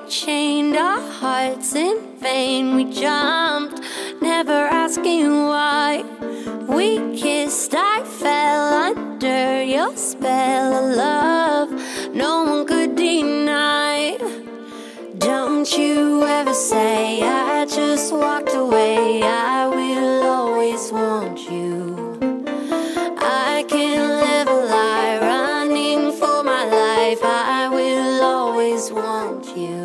chained our hearts in vain. We jumped, never asking why. We kissed, I fell under your spell of love no one could deny. Don't you ever say I just walked away. I will always want you. I can't live a lie, running for my life. I will always want you.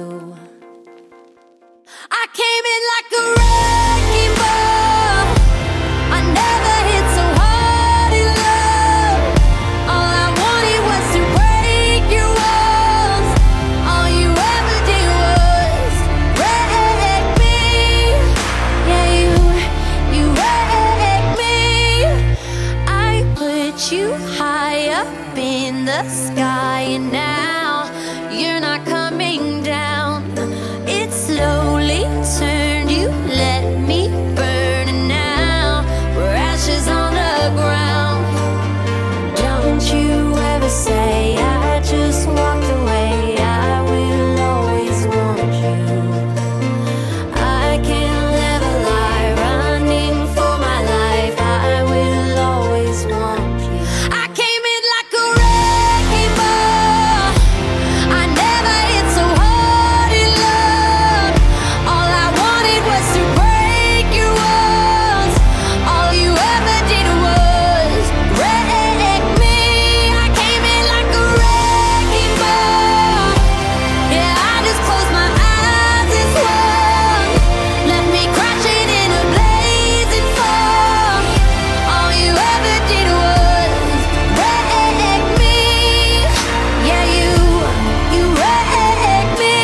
I came in like a wrecking ball. I never hit so hard in love. All I wanted was to break your walls. All you ever did was wreck me. Yeah, you wrecked me. I put you high up in the sky, and now you're not coming down. It slowly turned, you let me burn, and now we're ashes on the ground. Don't you ever say I just walked away. I will always want you. I can't live a lie, running for my life. I will always want you. I came in like a wrecking ball. I never hit so hard in love. All I wanted was to break your walls. All you ever did was wreck me. I came in like a wrecking ball. Yeah, I just closed my eyes and swung. Left me crashing in a blazing fall. All you ever did was wreck me. Yeah, you wrecked me.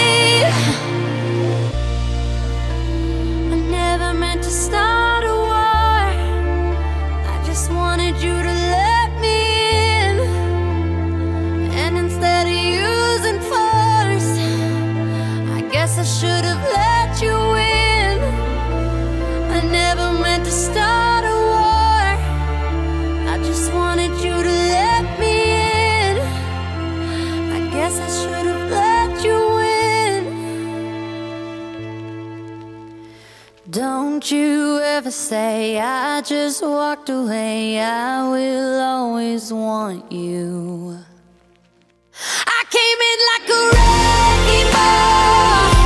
I never meant to start a war. I just wanted you to let me in. And instead of using force, I guess I should have let you in. I never meant to start a war. I just wanted you to let me in. I guess I should have let you in. Don't you ever say I just walked away. I will always want you. I came in like a wrecking ball.